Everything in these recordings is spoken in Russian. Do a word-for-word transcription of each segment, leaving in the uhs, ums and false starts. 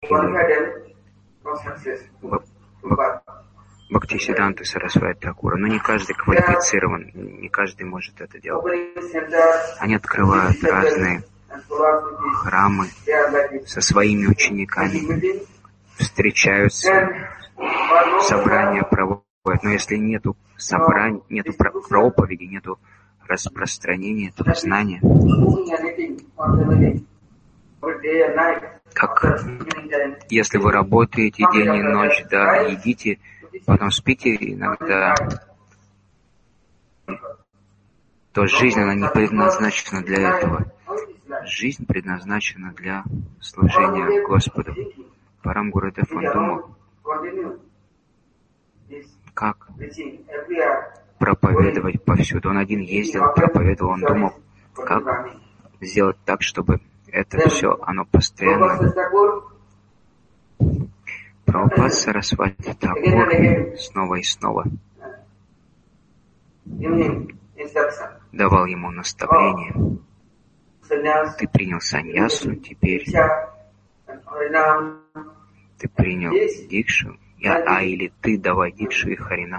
Бхактисиданта Сарасвати Такура. Но не каждый квалифицирован, не каждый может это делать. Они открывают разные храмы со своими учениками, встречаются, собрания проводят. Но если нету собраний, нету проповеди, нету распространения этого знания, как если вы работаете день и ночь, да, едите, потом спите иногда, то жизнь, она не предназначена для этого. Жизнь предназначена для служения Господу. Парам Гурудев, он думал, как проповедовать повсюду. Он один ездил, проповедовал, он думал, как сделать так, чтобы это все, оно постоянно. Прабхупада Сарасвати Такур снова и снова давал ему наставление. Ты принял саньясу, теперь ты принял дикшу, я, а или ты давай дикшу и харинам.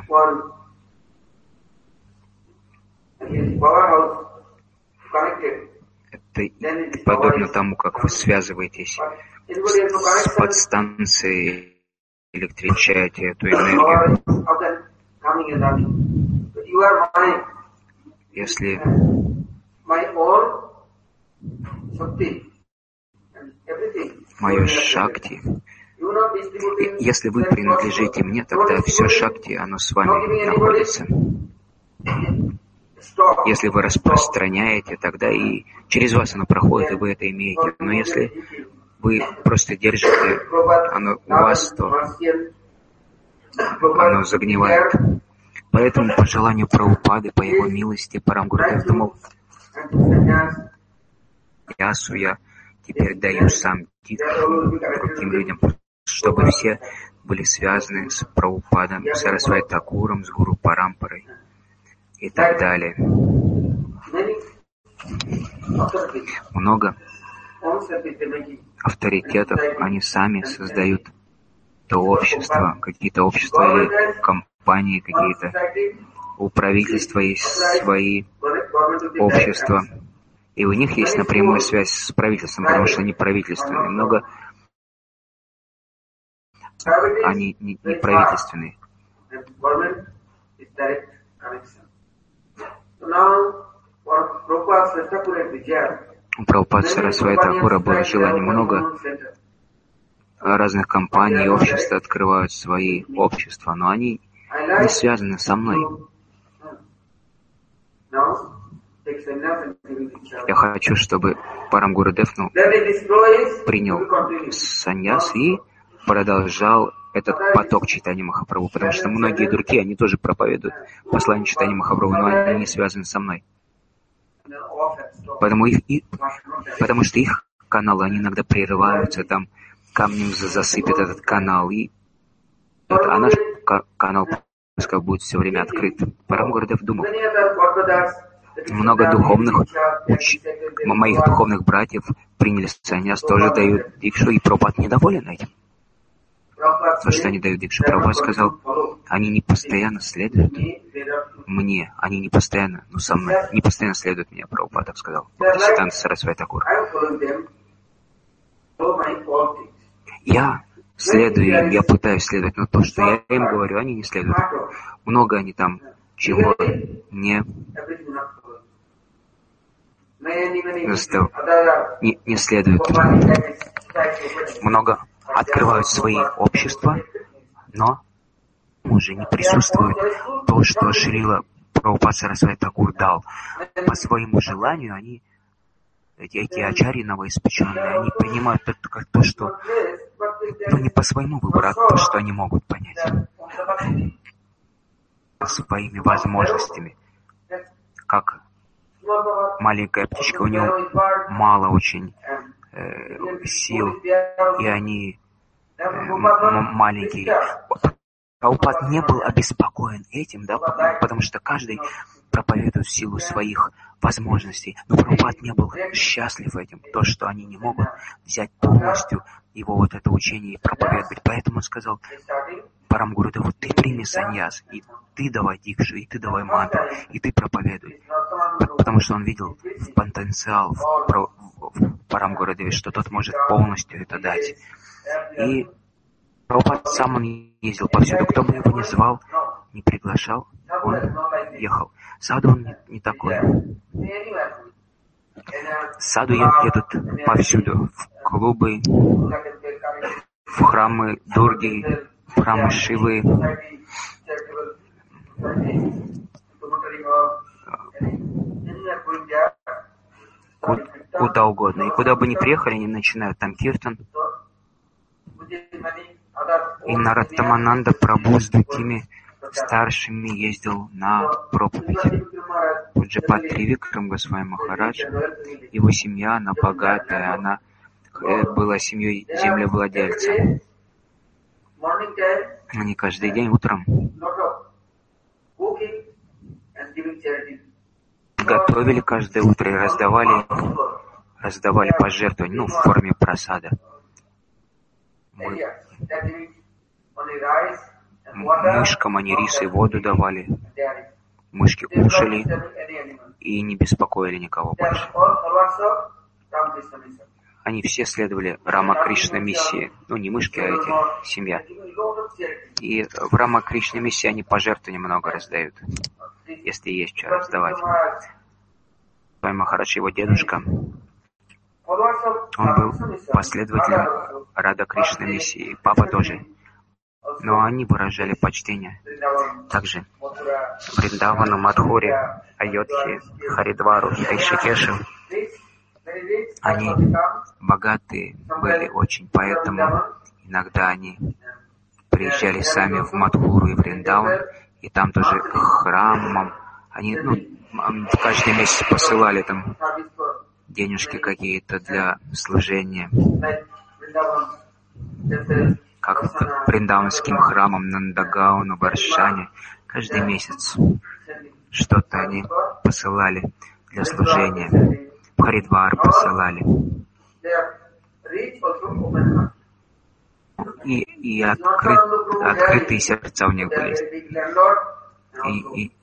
Это подобно тому, как вы связываетесь с подстанцией, электричаете эту энергию. Если мое шакти, если вы принадлежите мне, тогда все шакти, оно с вами находится. Если вы распространяете, тогда и через вас оно проходит, и вы это имеете. Но если вы просто держите оно у вас, то оно загнивает. Поэтому по желанию Прабхупады, по его милости, Парам Гурудев думал, ясу я теперь даю сам дикшу другим людям, чтобы все были связаны с Прабхупадом, с Сарасвати Такуром, с Гуру Парампарой и так далее. Много авторитетов, они сами создают то общество, какие-то общества или компании какие-то. У правительства есть свои общества, и у них есть напрямую связь с правительством, потому что они правительственные. Много они не, не правительственные. У Прабхупады Сарасвати Такура было желание, много разных компаний и обществ открывают свои общества, но они не связаны со мной. Я хочу, чтобы Парам Гурудев ну, принял саньяс и продолжал этот поток Чайтаньи Махапрабху, потому что многие другие, они тоже проповедуют послание Чайтаньи Махапрабху, но они не связаны со мной. Потому, их, и, потому что их каналы, они иногда прерываются, там камнем засыпет этот канал, и это, а наш канал пускай будет все время открыт. Парам Гурудев думал, много духовных, уч... моих духовных братьев приняли саньяс, тоже дают дикшу, и Прабхупада недоволен этим. То, что они дают дикшу, Прабхупада сказал, они не постоянно следуют мне, они не постоянно, ну со мной, не постоянно следуют мне, Прабхупада сказал. Бхактисиданта Сарасвати Такур. Я следую им, я пытаюсь следовать, но то, что я им говорю, они не следуют. Много они там чего не, застав... не, не следуют. Много открывают свои общества, но уже не присутствует то, что Шрила Прабхупада Сарасвати Такур дал. По своему желанию они, эти, эти ачарьи новоиспеченные, они принимают это как то, что, ну не по своему выбору, а то, что они могут понять. Своими возможностями. Как маленькая птичка, у нее мало очень э, сил, и они э, м- маленькие. Прабхупада не был обеспокоен этим, да, потому что каждый проповедуют в силу своих возможностей. Но Прабхупад не был счастлив этим, то, что они не могут взять полностью его вот это учение и проповедовать. Поэтому он сказал Парам Гурудеву: ты прими саньяс, и ты давай дикшу, и ты давай мантру, и ты проповедуй. Потому что он видел потенциал в, в Парам Гурудеве, что тот может полностью это дать. И Прабхупад сам он ездил повсюду, кто бы его не звал, не приглашал, он ехал. Саду он не, не такой. Саду едут повсюду, в клубы, в храмы Дурги, в храмы Шивы, куда угодно. И куда бы ни приехали, они начинают там киртан. И Нароттамананда Прабху с другими старшими ездил на проповедь. Пуджапад Тривикрам Госвами Махарадж, его семья, она богатая, она была семьей землевладельца. Они каждый день утром готовили каждое утро и раздавали, раздавали пожертвования, ну, в форме прасада. Мышкам они рис и воду давали. Мышки кушали и не беспокоили никого больше. Они все следовали Рама Кришна миссии. Ну, не мышки, а эти, семья. И в Рама Кришна миссии они пожертвования много раздают, если есть что раздавать. Свами Махарадж, его дедушка, он был последователем Рада Кришна миссии. Папа тоже. Но они выражали почтение также Вриндавану, Мадхуре, Айодхе, Харидвару и Ришикешу. Они богатые были очень, поэтому иногда они приезжали сами в Мадхуру и Вриндаван, и там тоже к храмам. Они, ну, каждый месяц посылали там денежки какие-то для служения, как к вриндаванским храмам, Нандагауну, Варшане. Каждый месяц что-то они посылали для служения. В Харидвар посылали. И, и открыт, открытые сердца у них были. И, и,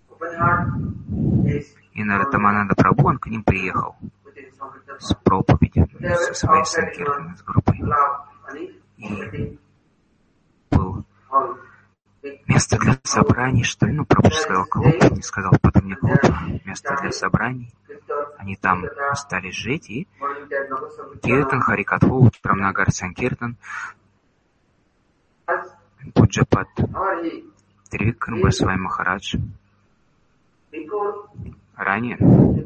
и Нароттамананда Прабху, он к ним приехал с проповедью, со своей санкиртаной, с группой. И был место для собраний, что ли, ну, Прабху сказал клуб, не сказал потом не клуб, место для собраний. Они там стали жить, и Киртан, Харикатху, утром Нагар Санкиртан, Пуджапад Тривикрам Госвами Махарадж. Ранее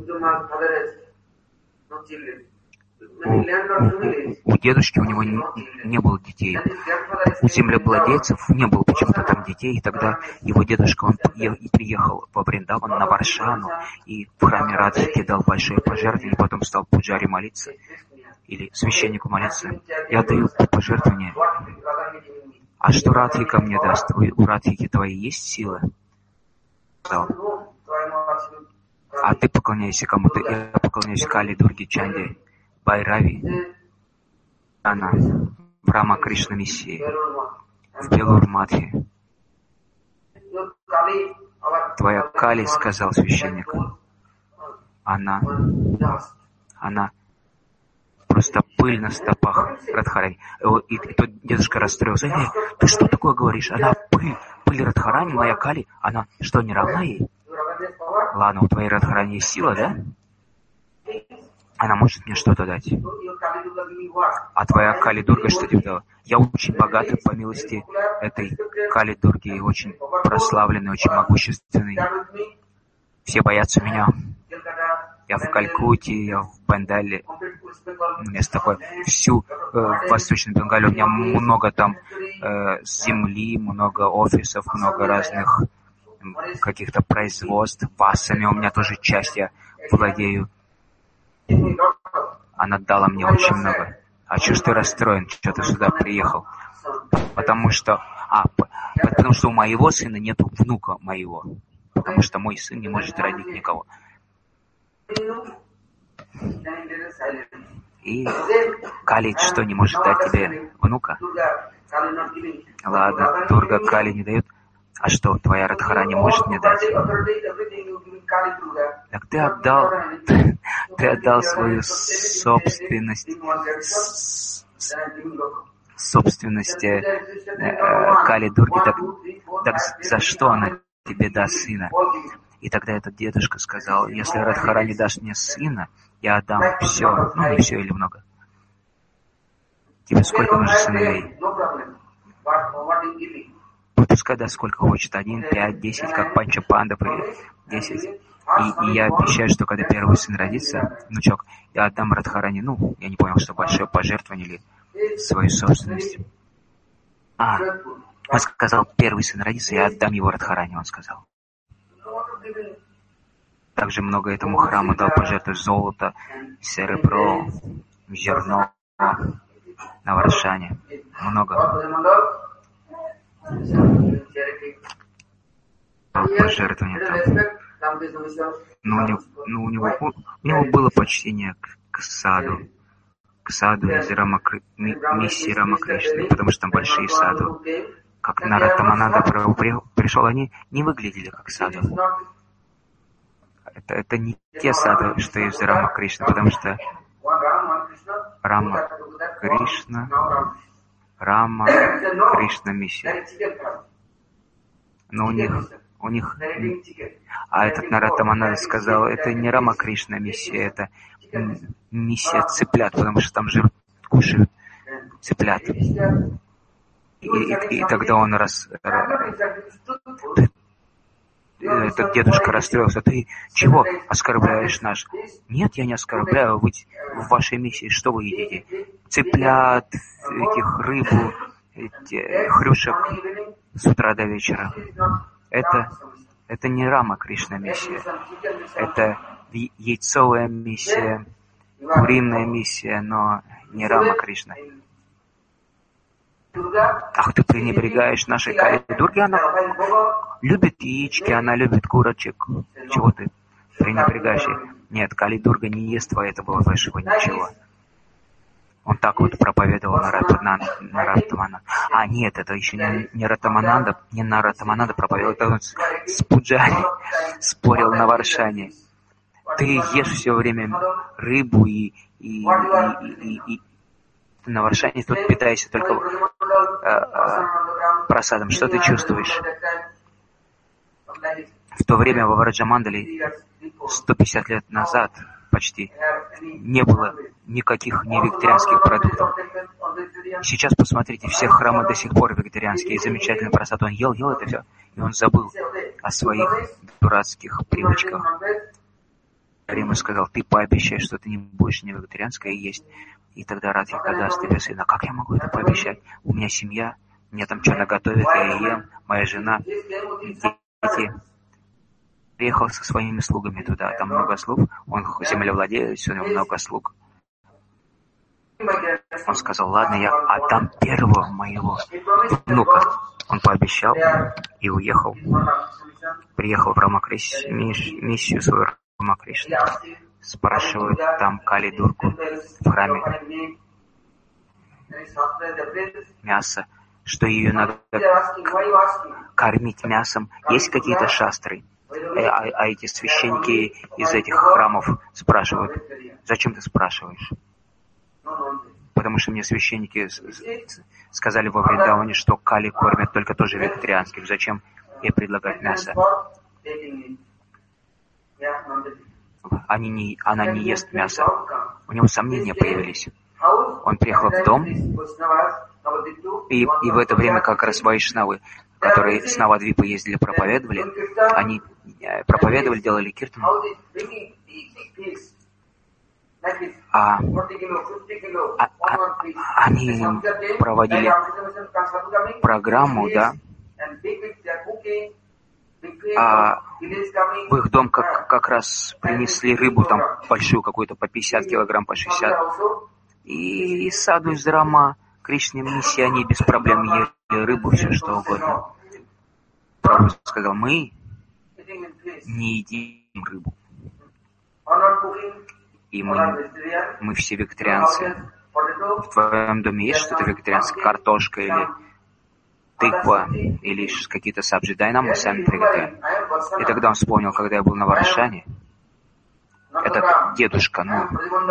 У, у, у дедушки у него не, не было детей. У землевладельцев не было почему-то там детей. И тогда его дедушка, он и приехал во Вриндаван на Варшану и в храме Радхики дал большое пожертвование, потом стал пуджари молиться или священнику молиться. Я даю пожертвование. А что Радхика мне даст? У Радхики твоей есть сила? А ты поклоняйся кому-то. Я поклоняюсь Кали, Дурге, Чанди, Байрави. Она в Рама Кришна миссии, в Белур-Матхе. Твоя Кали, сказал священник, она, она просто пыль на стопах Радхарани. И, и тот дедушка расстроился. Эй, ты что такое говоришь? Она пыль, пыль Радхарани, моя Кали, она что, не равна ей? Ладно, у твоей Радхарани есть сила, да? Она может мне что-то дать. А твоя Кали Дурга что тебе дала? Я очень богатый, по милости этой Кали Дурги, очень прославленный, очень могущественный. Все боятся меня. Я в Калькутте, я в Бендале. Место такое. Всю э, Восточную Бенгалию. У меня много там э, земли, много офисов, много разных э, каких-то производств. Васами у меня тоже часть, я владею. Она дала мне очень много. А чё ж ты расстроен, что ты сюда приехал? Потому что... А, потому что у моего сына нету внука моего. потому что мой сын не может родить никого. И Кали что, не может дать тебе внука? Ладно, Дурга Кали не дает. А что, твоя Радхарани может мне дать? Так ты отдал, ты, ты отдал свою собственность, собственность э, Кали Дурги, так, так за что она тебе даст сына? И тогда этот дедушка сказал, если Радхарани даст мне сына, я отдам все, ну не все или много. Тебе сколько нужно сыновей? Пускай даст сколько хочет, один, пять, десять, как Панча Панда, десять. И, и я обещаю, что когда первый сын родится, внучок, я отдам Радхарани, ну, я не понял, что большое пожертвование или свою собственность. А, он сказал, первый сын родится, я отдам его Радхарани, он сказал. Также много этому храму дал пожертвовать золото, серебро, зерно, на Варшане. Много. Пожертвования там. Но у него, но у него, у него было почтение к, к саду. К саду из Рамакри, миссии Рамакришны, потому что там большие саду. Как Наратамананда пришел, они не выглядели как саду. Это, это не те саду, что из Рамакришны, потому что Рама Кришна, Рама Кришна миссия. Но у них, у них, а этот Наратамананда сказал, это не Рама Кришна миссия, это миссия цыплят, потому что там живут, кушают цыплят. И, и, и тогда он раз... Этот дедушка расстроился. Ты чего оскорбляешь наш? Нет, я не оскорбляю. Вы в вашей миссии что вы едите? Цыплят, этих рыбу, эти, хрюшек с утра до вечера. Это, это не Рама Кришна миссия. Это яйцовая миссия, куриная миссия, но не Рама Кришна. Ах, ты пренебрегаешь нашей Кали Дурги, она любит яички, она любит курочек. Чего ты пренебрегаешь? Нет, Кали Дурга не ест твоего вашего ничего. Он так вот проповедовал на Ратамананда. А нет, это еще не, не Ратамананда, не на Ратамананда проповедовал, это он с, с Пуджари спорил на Варшане. Ты ешь все время рыбу и, и, и, и, и, и на Варшане тут питаешься только э, э, просадом. Что ты чувствуешь? В то время во Враджамандале сто пятьдесят лет назад почти не было никаких невегетарианских продуктов. Сейчас посмотрите, все храмы до сих пор вегетарианские, замечательный просад. Он ел, ел это все, и он забыл о своих дурацких привычках. Рима сказал, ты пообещай, что ты не будешь не вегетарианское есть. И тогда Радхика даст тебе сына. Как я могу это пообещать? У меня семья, мне там что наготовят, я ем, моя жена, дети. Приехал со своими слугами туда, там много слуг, он землевладелец, у него много слуг. Он сказал, ладно, я отдам первого моего внука. Он пообещал и уехал. Приехал в Рамакришну, миссию свою Рамакришну. Спрашивают там Кали Дургу в храме. Мясо, что ее надо кормить мясом. Есть какие-то шастры? А, а эти священники из этих храмов спрашивают, зачем ты спрашиваешь? Потому что мне священники сказали во Вриндаване, что Кали кормят только тоже вегетарианских. Зачем ей предлагать мясо? Они не, она не ест мясо. У него сомнения появились. Он приехал в дом, и, и в это время как раз вайшнавы, которые с Навадвипа ездили, проповедовали, они проповедовали, делали киртан, а, а, а они проводили программу, да, а в их дом как, как раз принесли рыбу, там большую какую-то, по пятьдесят килограмм, по шестьдесят. И саду из Рама Кришны миссии, они без проблем ели рыбу, все что угодно. Прабху сказал, мы не едим рыбу. И мы, мы все вегетарианцы. В твоем доме есть что-то вегетарианское? Картошка или тыква, или какие-то сабджи? Дай нам, мы сами приготовим. И тогда он вспомнил, когда я был на Варшане, этот дедушка, ну,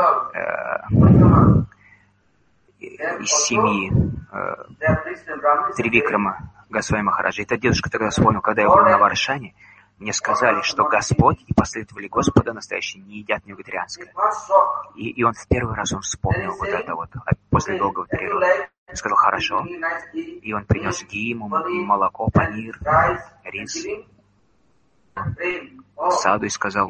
э, из семьи э, Тривикрама Госвами Махараджа. Этот дедушка тогда вспомнил, когда я был на Варшане, мне сказали, что Господь и последователи Господа настоящие не едят вегетарианское. И, и он в первый раз он вспомнил вот это вот, после долгого перерыва. Он сказал, хорошо. И он принес ги, молоко, панир, рис, саду и сказал,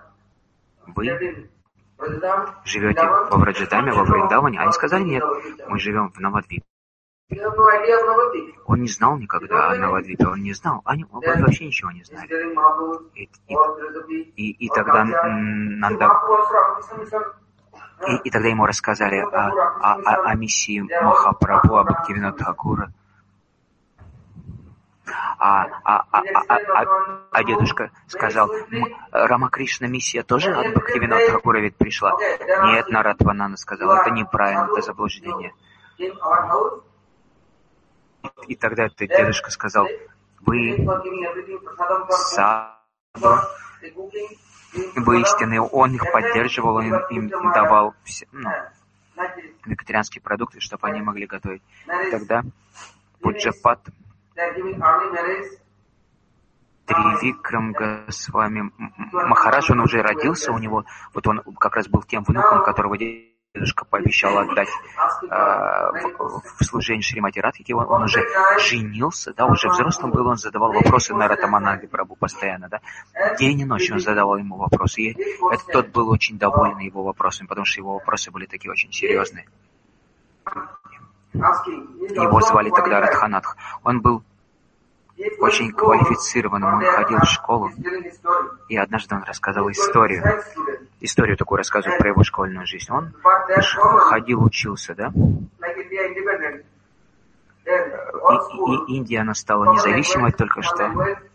вы живете во Враджадаме, во Вриндаване? Они сказали, нет, мы живем в Навадвипе. Он не знал никогда о Навадвипе, он не знал, они вообще ничего не знали. И, и, и, и тогда Нанда, и, и тогда ему рассказали о, о, о, о миссии Махапрабху, о Бхактивинода Тхакура. А, а, а, а, а, а дедушка сказал, Рамакришна миссия тоже от Бхактивинода Тхакура ведь пришла? Нет, Нарадванана сказал, это неправильно, это заблуждение. И тогда этот дедушка сказал, вы саду, вы истинные, он их поддерживал, он им, им давал все, ну, вегетарианские продукты, чтобы они могли готовить. И тогда Пуджапат Тривикрам Госвами Махарадж, он уже родился, у него, вот он как раз был тем внуком, которого дедушка пообещал отдать э, в, в служение Шримати Радхики. Он, он уже женился, да, уже взрослым был, он задавал вопросы на Ратамананде Прабху постоянно, да. День и ночь он задавал ему вопросы. И этот, тот был очень доволен его вопросами, потому что его вопросы были такие очень серьезные. Его звали тогда Радханатх. Он был очень квалифицированным, он ходил в школу, и однажды он рассказал историю, историю такую рассказывал про его школьную жизнь. Он ходил, учился, да? И, и Индия, она стала независимой только что,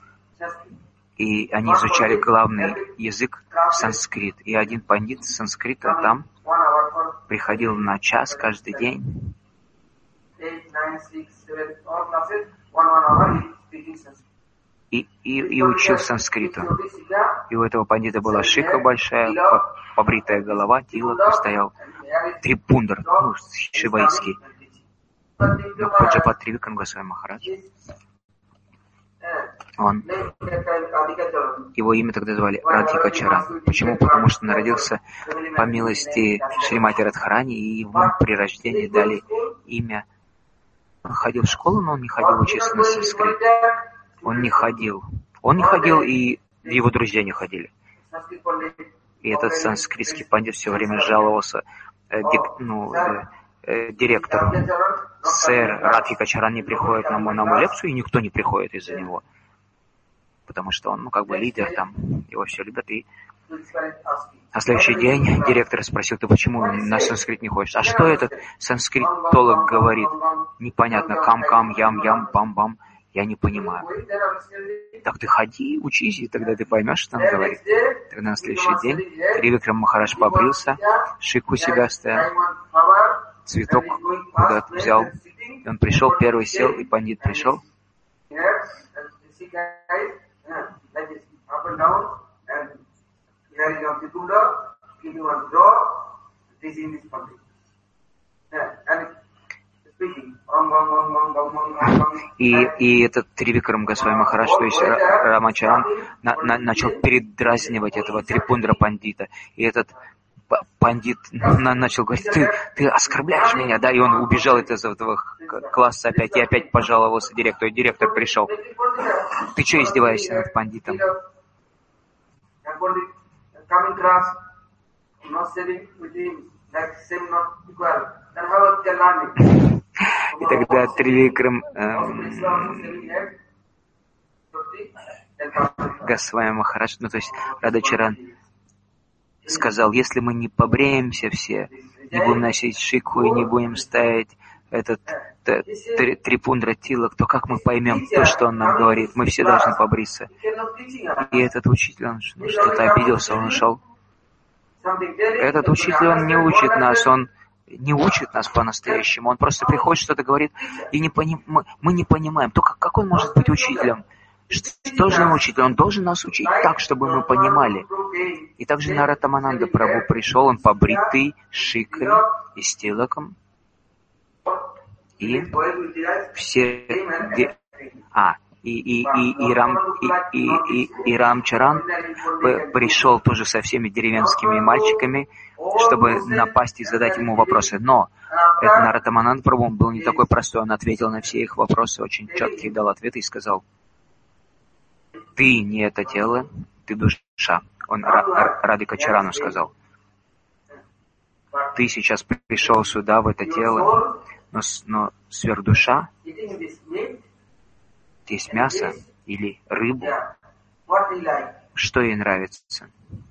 и они изучали главный язык санскрит, и один пандит санскрита там приходил на час каждый день, И, и, и учил санскриту. И у этого пандита была шика большая, побритая голова, тилак стоял, трипундр, ну, шиваитский. Но Пуджапат Тривикрам Госвами Махарадж, он, его имя тогда звали Радхика Чаран. Почему? Потому что он родился по милости Шримати Радхарани, и ему при рождении дали имя. Он ходил в школу, но он не ходил учиться на санскрит. Он не ходил. Он не ходил, и его друзья не ходили. И этот санскритский пандит все время жаловался э, дик, ну, э, э, директору. Сэр, Радхика Чаран не приходит на мою, на мою лекцию, и никто не приходит из-за него. Потому что он, ну, как бы лидер там, его все любят. И на следующий день директор спросил, ты почему на санскрит не ходишь? А что этот санскритолог говорит? Непонятно. Кам-кам, ям-ям, бам-бам. Я не понимаю. Так ты ходи, учись, и тогда ты поймешь, что он говорит. Тогда на следующий день Тривикрам Махарадж побрился, шикху себя оставил, цветок куда-то взял. И он пришел, первый сел, и пандит пришел. И, и этот Тривикрам Госвами Махарадж, то есть Рамачаран, на, на, начал передразнивать этого трипундра пандита. И этот пандит на, начал говорить, ты, ты оскорбляешь меня, да? И он убежал из этого класса опять, и опять пожаловался директору. И директор пришел. Ты что издеваешься над пандитом? И тогда Тривикрам эм, Госвами Махарадж, ну то есть Радачаран, сказал, если мы не побреемся все, не будем носить шикху и не будем ставить этот Трипундра Тилак, то как мы поймем то, что он нам говорит? Мы все должны побриться. И этот учитель, он ну, что-то обиделся, он ушел. Этот учитель, он не учит нас, он не учит нас по-настоящему. Он просто приходит, что-то говорит, и не поним... мы, мы не понимаем. То как, как он может быть учителем? Что же он учитель? Он должен нас учить так, чтобы мы понимали. И также Наратамананда Прабху пришел, он побритый, шикой и с тилаком. И все... А, и, и, и, и, Рам, и, и, и, и Рамчаран пришел тоже со всеми деревенскими мальчиками, чтобы напасть и задать ему вопросы. Но этот Наратамананда Прабху был не такой простой, он ответил на все их вопросы, очень четкие дал ответы и сказал: ты не это тело, ты душа. Он Радхика Чарану сказал: ты сейчас пришел сюда, в это тело, но, но сверхдуша, есть мясо или рыбу, что ей нравится?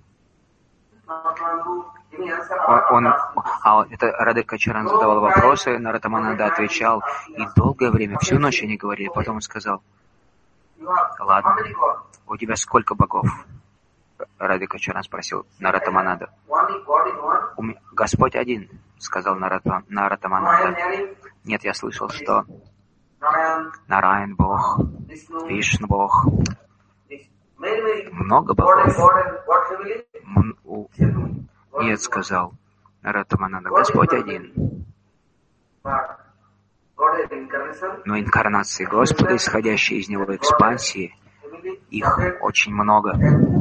Он, а это Радхика Чаран задавал вопросы, Наратамананда отвечал, и долгое время, всю ночь они говорили, потом он сказал: ладно, у тебя сколько богов? Радхика Чаран спросил Наратамананда. Господь один, сказал Наратамананда. Нет, я слышал, что Нараян Бог, Вишну Бог, много богов. Нет, сказал Наратамананда, Господь один. Но инкарнации Господа, исходящие из Него экспансии, их очень много.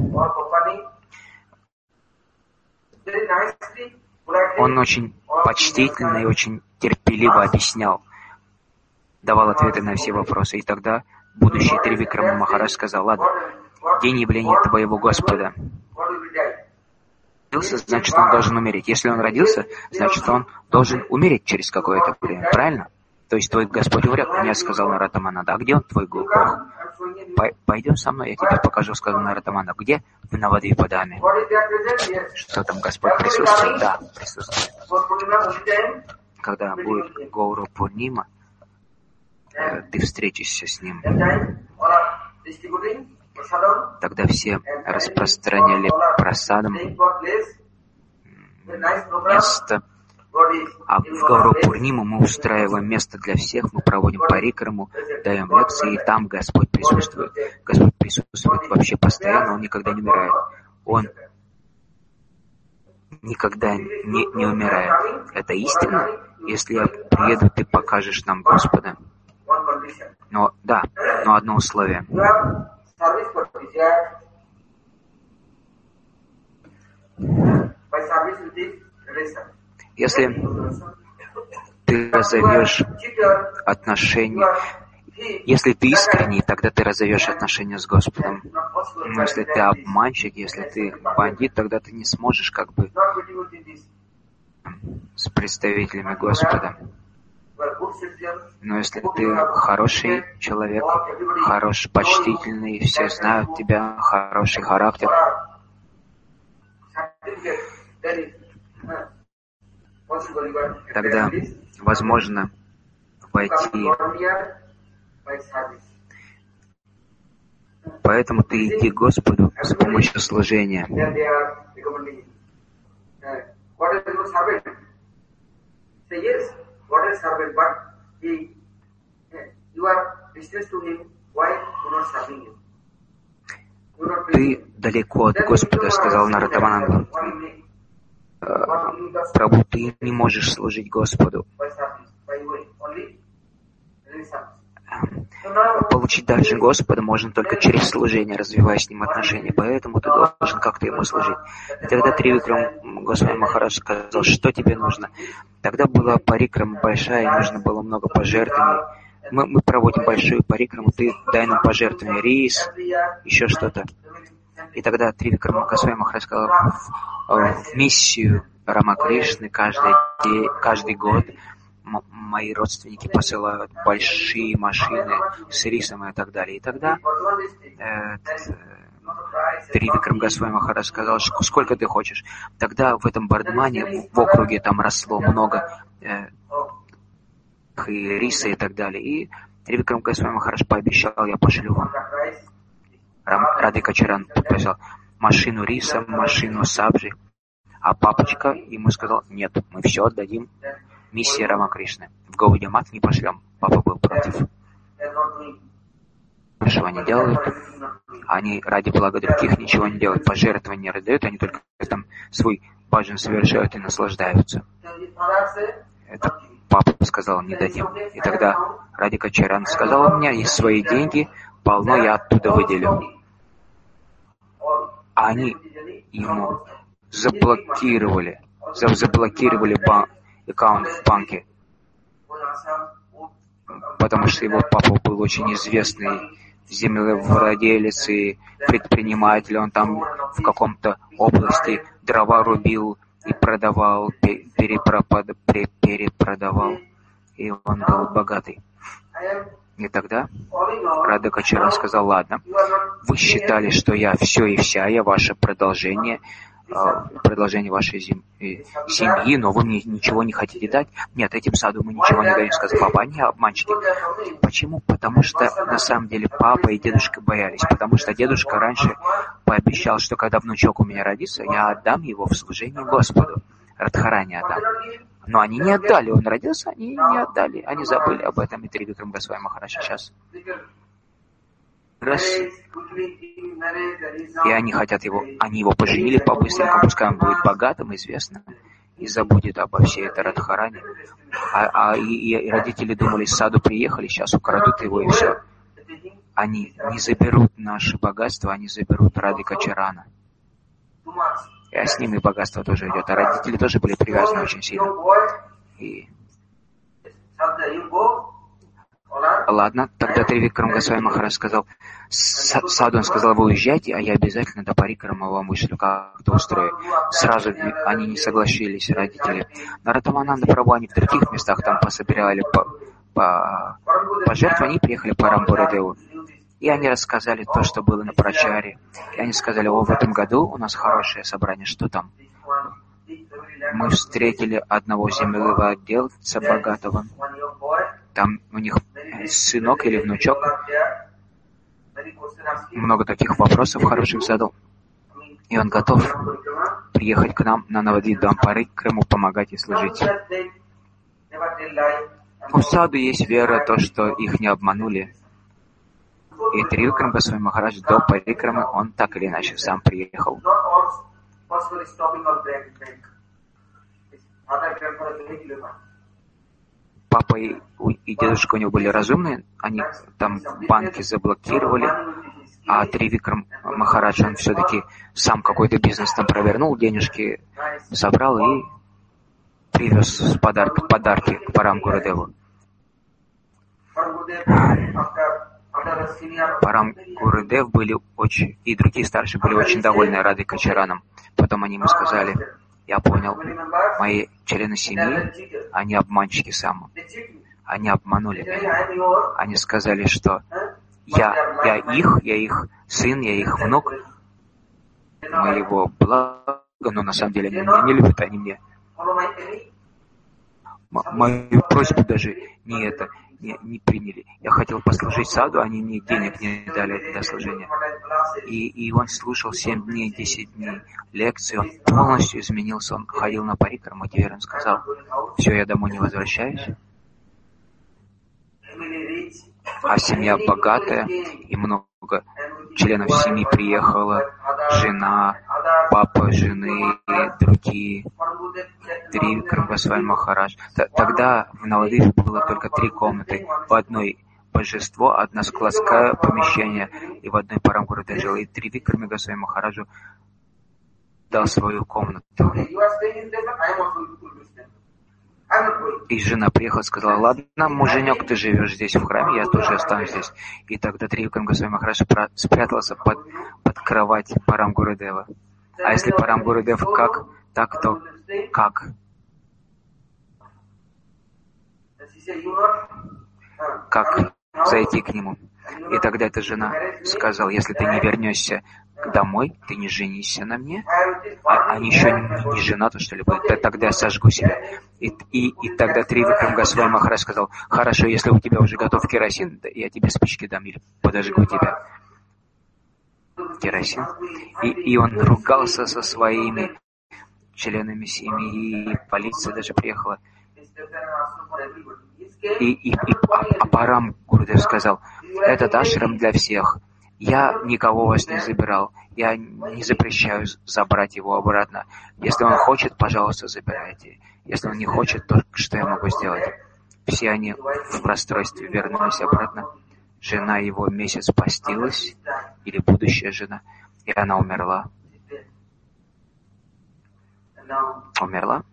Он очень почтительно и очень терпеливо объяснял, давал ответы на все вопросы. И тогда будущий Тривикрама Махарадж сказал: ладно, день явления твоего Господа. Родился, значит, он должен умереть. Если он родился, значит, он должен умереть через какое-то время. Правильно? То есть твой Господь умрет. Мне сказал Наратамананда: а где он, твой Бог? Пойдем со мной, я тебе покажу, сказал Наратамананда. Где? В Навадвипадаме. Что там Господь присутствует? Да, присутствует. Когда будет Гауру Пурнима, ты встретишься с ним. Тогда все распространяли прасадам место. А в Гауру Пурниму мы устраиваем место для всех, мы проводим парикраму, даем лекции, и там Господь присутствует. Господь присутствует вообще постоянно, Он никогда не умирает. Он никогда не, не умирает. Это истина? Если я приеду, ты покажешь нам Господа. Но да, но одно условие. Если ты разовьешь отношения, если ты искренний, тогда ты разовьешь отношения с Господом. Но если ты обманщик, если ты бандит, тогда ты не сможешь как бы с представителями Господа. Но если ты хороший человек, хороший, почтительный, все знают тебя, хороший характер, тогда возможно войти. Поэтому ты иди к Господу с помощью служения. Ты далеко от Господа, сказал Наратамананда. Прабху, ты не можешь служить Господу. Получить дальше Господа можно только через служение, развивая с Ним отношения. Поэтому ты должен как-то Ему служить. И тогда Тривикрама Госвами Махарадж сказал: что тебе нужно? Тогда была парикрама большая, и нужно было много пожертвований. Мы, мы проводим большую парикраму, ты дай нам пожертвования, рис, еще что-то. И тогда Тривикрама Госвами Махарадж сказал: в, в миссию Рамакришны каждый день, каждый год м- мои родственники посылают большие машины с рисом и так далее. И тогда э, Тривикрама Госвами Махарадж сказал: сколько ты хочешь? Тогда в этом Бардмане, в округе, там росло много э, и риса и так далее. И Тривикрам Госвами Махарадж пообещал, я пошлю вам. Радхика Чаран попросил машину риса, машину сабжи. А папочка ему сказал, нет, мы все отдадим миссии Рамакришны. В Гаудия Мат не пошлем. Папа был против. Что они делают? Они ради блага других ничего не делают, пожертвования не раздают, они только там свой баджан совершают и наслаждаются. Это папа сказал, не дадим. И тогда Радхика Чаран сказал, у меня есть свои деньги, полно, я оттуда выделю. А они ему заблокировали, заблокировали бан, аккаунт в банке, потому что его папа был очень известный землевладелец и предприниматель. Он там в каком-то области дрова рубил и продавал, перепродавал, и он был богатый. И тогда Радхика Чаран сказал, ладно, вы считали, что я все и вся, я ваше продолжение, продолжение вашей зем... семьи, но вы мне ничего не хотите дать. Нет, этим саду мы ничего не даем. Сказал, папа, они обманщики. Почему? Потому что на самом деле папа и дедушка боялись. Потому что дедушка раньше пообещал, что когда внучок у меня родится, я отдам его в служение Господу. Радхарани отдам. Но они не отдали. Он родился, они не отдали. Они забыли об этом. И Тривикрам Госвами Махарадж сейчас. Раз. И они хотят его, они его поженили по-быстренькому, пускай он будет богатым, известным, и забудет обо всей этой Радхарани. А, а и, и родители думали, с саду приехали, сейчас украдут его и все. Они не заберут наше богатство, они заберут Радхика Чарана. И а с ними богатство тоже идет. А родители тоже были привязаны очень сильно. И... Ладно, тогда Тривикрам Госвами Махарадж сказал, саду он сказал, вы уезжайте, а я обязательно до Парикрама вам вышлю, как-то устрою. Сразу они не согласились, родители. На Ратамананда Прабху они в других местах там пособирали по, по, пожертвования и приехали по Рамбурадеву. И они рассказали то, что было на Прачаре. И они сказали, о, в этом году у нас хорошее собрание, что там? Мы встретили одного землевладельца богатого. Там у них сынок или внучок. Много таких вопросов хороших задал. И он готов приехать к нам на Навадвипам Парикраму, помогать и служить. У саду есть вера, то, что их не обманули. И Тривикрам Госвами Махарадж до Парикрамы, он так или иначе сам приехал. Папа и, и дедушка у него были разумные, они там банки заблокировали, а Тривикрам Махарадж, он все-таки сам какой-то бизнес там провернул, денежки собрал и привез подарки, подарки к Парам Гурудеву. Парам Гурудев были очень, и другие старшие были очень довольны Радхикой Чараном. Потом они ему сказали, я понял, мои члены семьи, они обманщики сами. Они обманули меня. Они сказали, что я, я их, я их сын, я их внук, моего блага, но на самом деле они меня не любят, они мне мою просьбу даже не это, не, не приняли. Я хотел послужить саду, они мне денег не дали для служения. И, и он слушал семь дней, десять дней лекции, он полностью изменился, он ходил на Парикраму, теперь он сказал, все, я домой не возвращаюсь. А семья богатая, и много членов семьи приехало, жена, папа жены, другие, Тривикрам Госвами Махарадж. Тогда в Навадвипе было только три комнаты. В одной божество, одна складское помещение, и в одной Парам Гурудев жил. И Тривикрам Госвами Махараджу дал свою комнату. И жена приехала и сказала, ладно, муженек, ты живешь здесь в храме, я тоже останусь здесь. И тогда Тривикрам Госвами Махарадж спрятался под, под кровать Парам Гурудева. А если Парам Гурудев как, так, то как? Как зайти к нему? И тогда эта жена сказала, если ты не вернешься домой, ты не женишься на мне, а они еще не, не женаты, что ли, тогда я сожгу себя. И, и, и тогда Тривикрам Госвами Махарадж сказал: хорошо, если у тебя уже готов керосин, я тебе спички дам или подожгу тебя. Керосин. И, и он ругался со своими членами семьи, и полиция даже приехала. И, и, и а, а Парам Гурудев сказал: этот ашрам для всех. Я никого вас не забирал. Я не запрещаю забрать его обратно. Если он хочет, пожалуйста, забирайте. Если он не хочет, то что я могу сделать? Все они в расстройстве вернулись обратно. Жена его месяц постилась, или будущая жена, и она умерла. Умерла.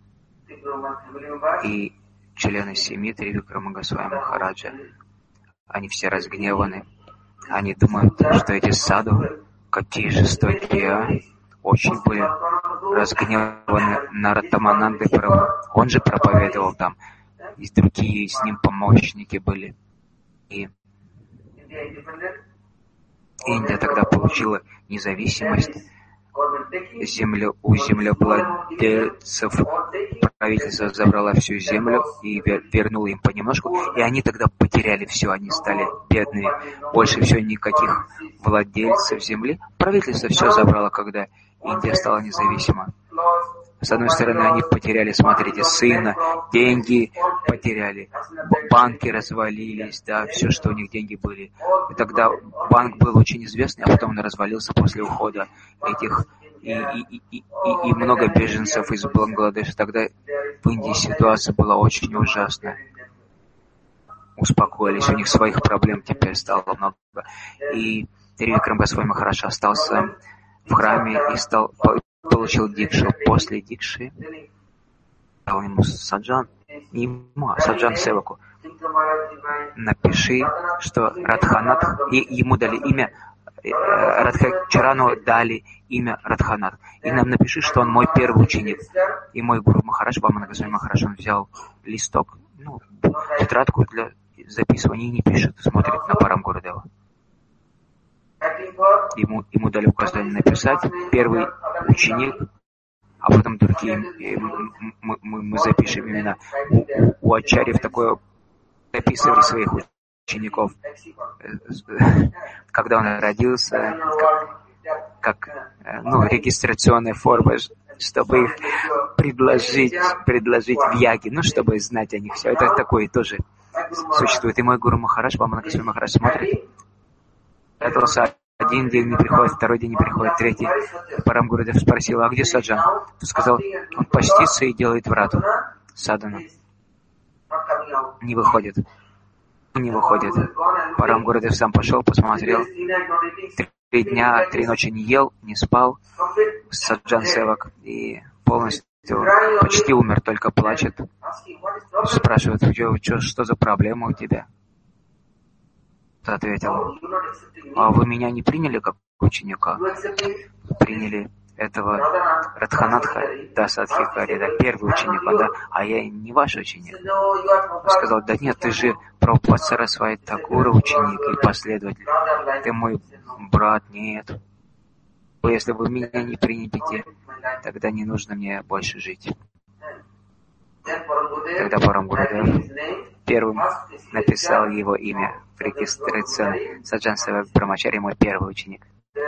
И члены семьи Тривикрама Госвами Махараджа, они все разгневаны. Они думают, что эти саду, какие жестокие, а? Очень были разгневаны на Ратамананды Прабху. Он же проповедовал там, и другие с ним помощники были. И Индия тогда получила независимость. Землю, у землевладельцев правительство забрало всю землю и вернуло им понемножку, и они тогда потеряли все, они стали бедными. Больше всего никаких владельцев земли. Правительство все забрало, когда Индия стала независима. С одной стороны, они потеряли, смотрите, сына, деньги потеряли, банки развалились, да, все, что у них деньги были. И тогда банк был очень известный, а потом он развалился после ухода этих, и, и, и, и, и много беженцев из Бангладеша. Тогда в Индии ситуация была очень ужасная. Успокоились, у них своих проблем теперь стало много. И Тривикрам Госвами Махарадж остался в храме и стал... получил дикшу. После дикши дал ему Саджан, не ему, а Саджан Севаку: напиши, что Радханат, и ему дали имя, Радхачарану дали имя Радханат. И нам напиши, что он мой первый ученик. И мой гуру Махарадж, Вамана Госвами Махарадж, он взял листок, ну, тетрадку для записывания и не пишет, смотрит на Парам Гурудева. Ему, ему дали указание написать первый ученик, а потом другие. Мы, мы, мы запишем имена. У, у ачарьев такое записывали своих учеников, когда он родился, как, как ну, регистрационная форма, чтобы их предложить, предложить в яге, ну, чтобы знать о них все. Это такое тоже существует. И мой гуру Махарадж, Вамана Госвами Махарадж, смотрит. Это один день не приходит, второй день не приходит, третий. Парам Гурудев спросил: а где Саджан? Он сказал: он постится и делает врату. Садана. Не выходит. Не выходит. Парам Гурудев сам пошел, посмотрел. Три дня, три ночи не ел, не спал. Саджан Севак. И полностью почти умер, только плачет. Спрашивает: что, что за проблема у тебя? Ответил: а вы меня не приняли как ученика? Приняли этого Радханатха, да, Садхикари, да, первый ученик, да, а я не ваш ученик. Он сказал: да нет, ты же Прабхупад Сарасвати Такура ученик и последователь. Ты мой брат, нет. Если вы меня не примете, тогда не нужно мне больше жить. Тогда Парам Гурудев первым написал его имя в регистрационной: Саджан Севак Брамачари, мой первый ученик.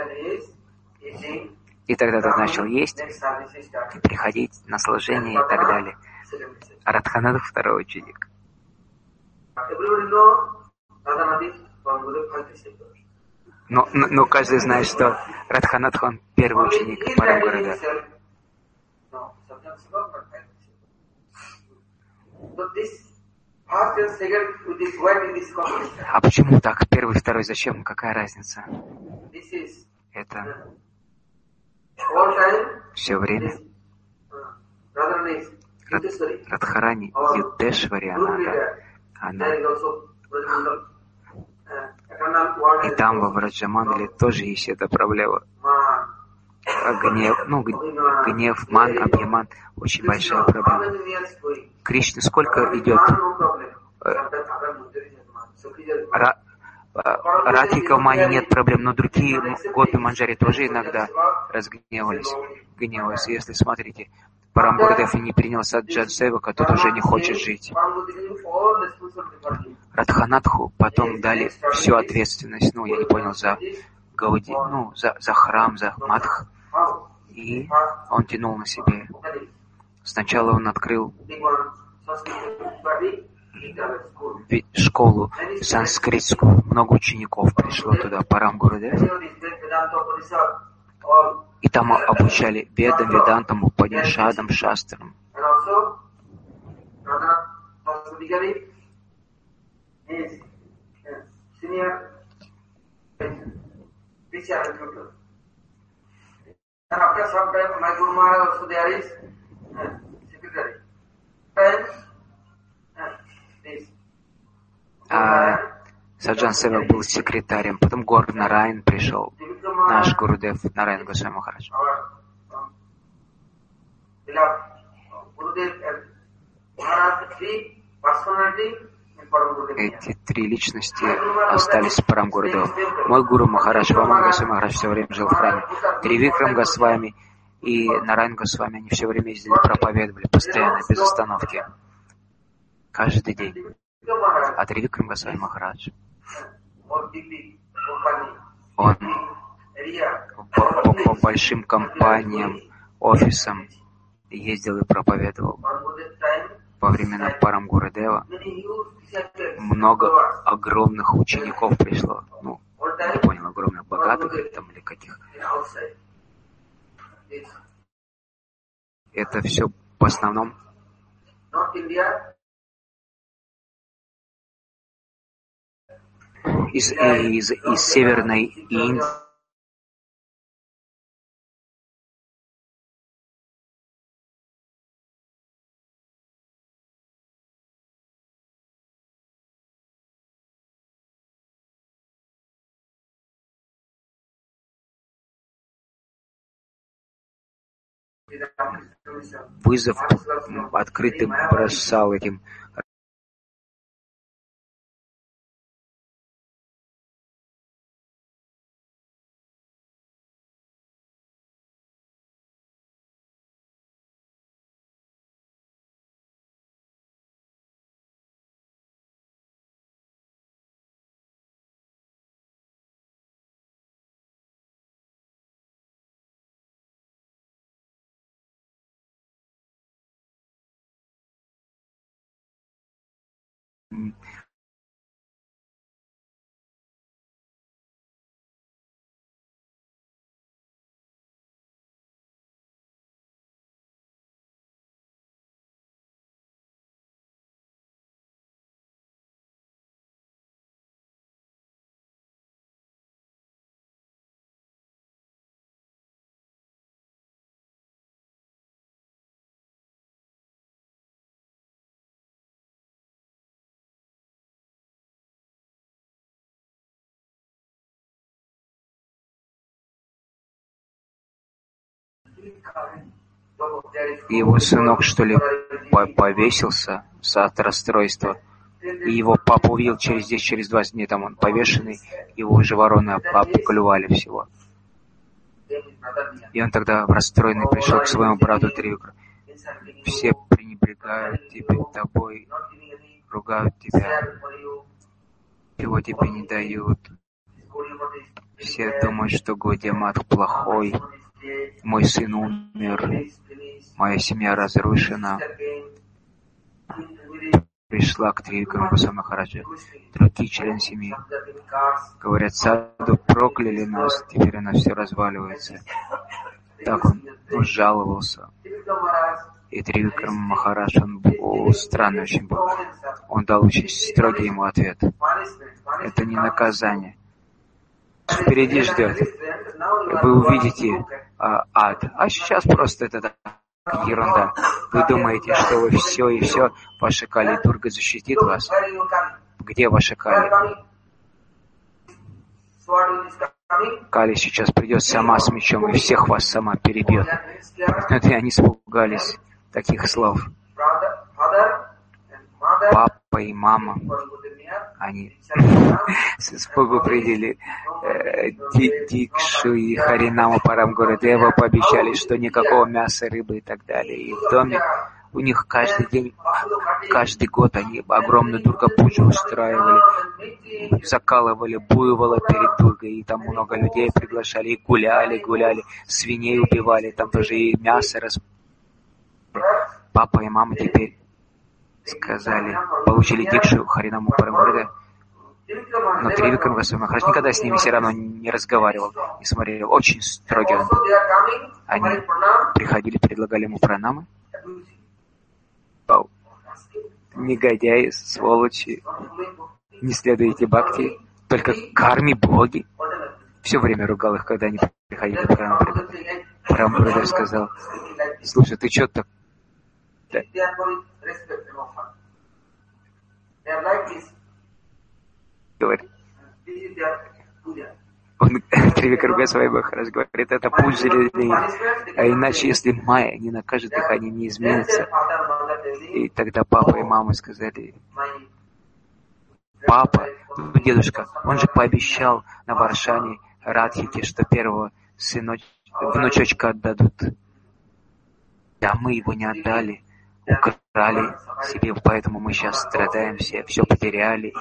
И тогда тот начал есть, приходить на служение и так далее. А Радханат второй ученик. Но, но, но каждый знает, что Радханат он первый ученик Парам Гурудева. А почему так? Первый, второй, зачем? Какая разница? Это все время Рад, Радхарани Юдешвари, она, да, она. И там, во Враджамандале, тоже есть эта проблема. Гнев, ну, гнев, ман, абьяман, очень большая проблема. Кришна сколько идет? Радхика Мани нет проблем, но другие гопи Манджари тоже иногда разгневались. Гневались. Если смотрите, Парам Гурудев не принял Саджан Севака, тот уже не хочет жить. Радханатху потом дали всю ответственность, ну, я не понял, за Гауди, ну, за, за храм, за Мадх. И он тянул на себе. Сначала он открыл школу санскритскую. Много учеников пришло туда, Парам Гурудев. И там обучали ведам, ведантам, упанишадам, шастрам. А Саджан Севак был секретарем, потом Гор Нарайн пришел, наш Гурудев Нарайн Госвами Махарадж. Эти три личности остались с Парам Гурудевом. Мой гуру Махарадж, Ваман Госвами Махарадж все время жил в храме. Тривикрам Госвами и Нарайн Госвами, они все время ездили, проповедовали, постоянно, без остановки. Каждый день. А Тривикрам Госвами Махарадж, он по, по, по большим компаниям, офисам ездил и проповедовал. Во времена Парам Гурудева много огромных учеников пришло. Ну, не понял, огромных, богатых там или каких. Это все в основном из, из, из Северной Индии. Вызов открытый бросал этим его сынок, что ли, повесился от расстройства. И его папа увидел через десять, через двадцать дней, там он повешенный, его уже вороны обклювали всего. И он тогда расстроенный пришел к своему брату Тривикрам. Все пренебрегают тебе, тобой, ругают тебя, чего тебе не дают. Все думают, что Гаудия Мат плохой, мой сын умер, моя семья разрушена. Пришла к Тривикрам Госвами Махараджа. Другие члены семьи говорят: саду прокляли нас, теперь у нас все разваливается. Так он ну, жаловался. И Тривикрам Махарадж, он был странный очень был. Он дал очень строгий ему ответ. Это не наказание. Впереди ждет. Вы увидите а, ад. А сейчас просто это ерунда. Вы думаете, что вы все и все, ваша Кали Дурга защитит вас? Где ваша Кали? Кали сейчас придет сама с мечом и всех вас сама перебьет. И они испугались таких слов. Папа и мама, они с испугу приняли э, Дикшу и Харинаму Парам Гурудева, пообещали, что никакого мяса, рыбы и так далее. И в доме у них каждый день, каждый год они огромную Дурга-пуджу устраивали, закалывали буйвола перед Дургой, и там много людей приглашали, и гуляли, гуляли, свиней убивали, там тоже и мясо рас... Папа и мама теперь сказали, получили Дикшу Харинаму Парамгурудева, но Тривикрам Госвами Махарадж никогда с ними все равно не разговаривал, не смотрел, очень строгий он был. Они приходили, предлагали ему пранамы. Негодяи, сволочи, не следуете бхакти, только карми, боги. Все время ругал их, когда они приходили. Парамгурудев сказал, слушай, ты что так? Да. Говорит. Он, Тривикрам Госвами Махарадж говорит, это пуджа людей. А иначе, если Майя не накажет их, они не изменятся. И тогда папа и мама сказали, папа, ну, дедушка, он же пообещал на Варшане Радхике, что первого сыночка, внучочка отдадут. Да мы его не отдали, украли себе, поэтому мы сейчас страдаем все, все потеряли.